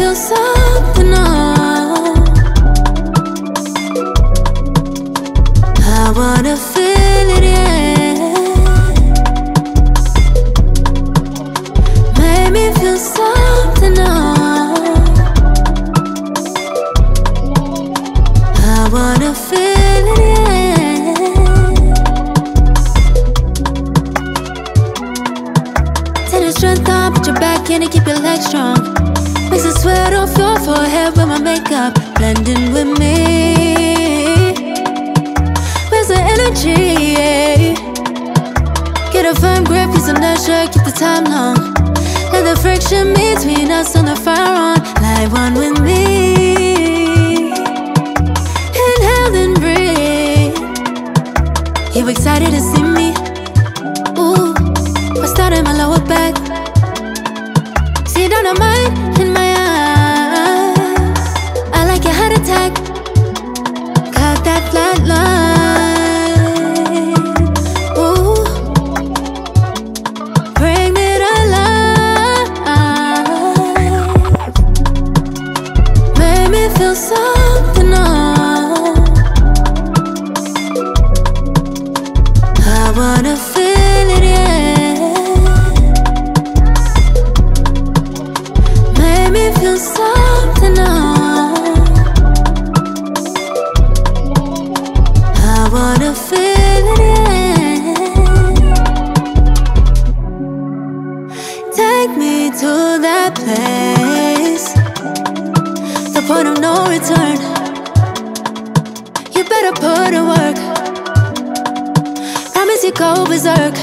feel something now. I wanna feel it, yeah. Made me feel something now. I wanna feel it, yeah. Take the strength on, put your back in and keep your legs strong. Makes the sweat off your forehead with my makeup blending with me. Where's the energy? Yeah. Get a firm grip, use a nurture, keep the time long. Let the friction between us on the fire on. Light one with me. Inhale and breathe. You excited to see me? Ooh, I started my lower back. See dynamite in my eyes. I like your heart attack. Cut that flat line. Ooh, bring me to life. Make me feel something now. I wanna feel it, yeah. Make me feel something now. I wanna feel it, yeah. Take me to that place, the point of no return. You better put in work. Promise you go berserk.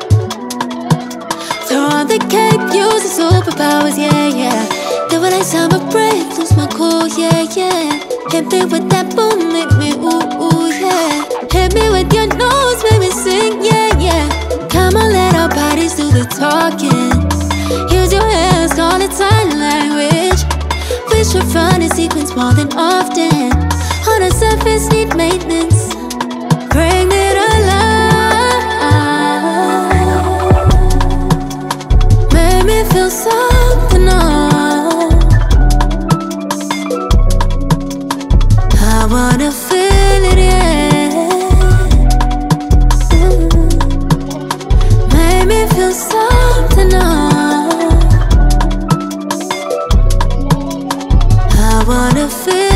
Throw on the cape, use the superpowers, yeah, yeah. Do it like summer break, lose my cool, yeah, yeah. Hit me with that boom, make me ooh, ooh, yeah. Hit me with your nose, make me sing, yeah, yeah. Come on, let our bodies do the talking. Use your hands, call it sign language. We should run in sequence more than often. On the surface, need maintenance. Bring me to life. Make me feel something now. I wanna feel it, yeah. Make me feel something now. I wanna feel